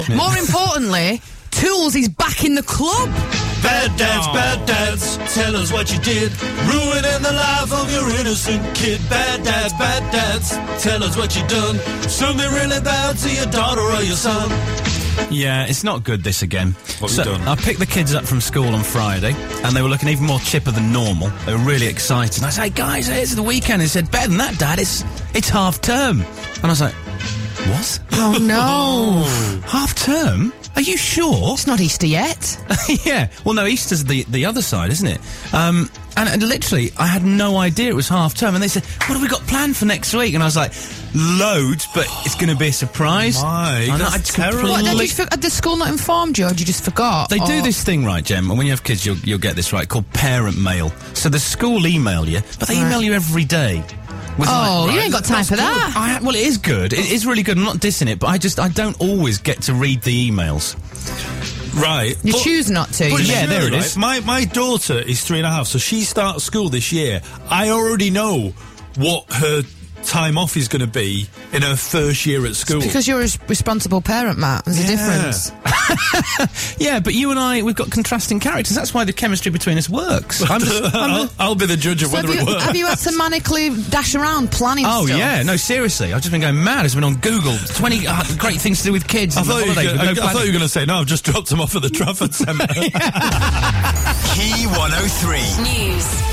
More importantly, Tools is back in the club. Bad dads, tell us what you did, ruining the life of your innocent kid. Bad dads, tell us what you done, something really bad to your daughter or your son. Yeah, it's not good, this again. What have you done? I picked the kids up from school on Friday, and they were looking even more chipper than normal. They were really excited. And I said, hey, guys, it's the weekend. They said, better than that, Dad, it's half term. And I was like, what? Oh, no. Half term? Are you sure? It's not Easter yet. Yeah. Well, no, Easter's the other side, isn't it? And literally, I had no idea it was half term. And they said, what have we got planned for next week? And I was like, loads, but it's going to be a surprise. That's terrible. What, had the school not informed you, or you just forgot? They do this thing, right, Jem, and when you have kids, you'll get this right, called parent mail. So the school email you, but they email you every day. You ain't got time for that. Well, it is good. It is really good. I'm not dissing it, but I don't always get to read the emails. Right. You choose not to. But yeah, there it is. My daughter is 3.5, so she starts school this year. I already know what her time off is going to be in her first year at school. It's because you're a responsible parent, Matt. There's a difference. Yeah, but you and I, we've got contrasting characters. That's why the chemistry between us works. I'll be the judge of whether it works. Have you had to manically dash around planning stuff? Oh, yeah. No, seriously. I've just been going mad. I've been on Google. 20 great things to do with kids. I thought you were going to say, no, I've just dropped them off at the Trafford Centre. Key 103. News.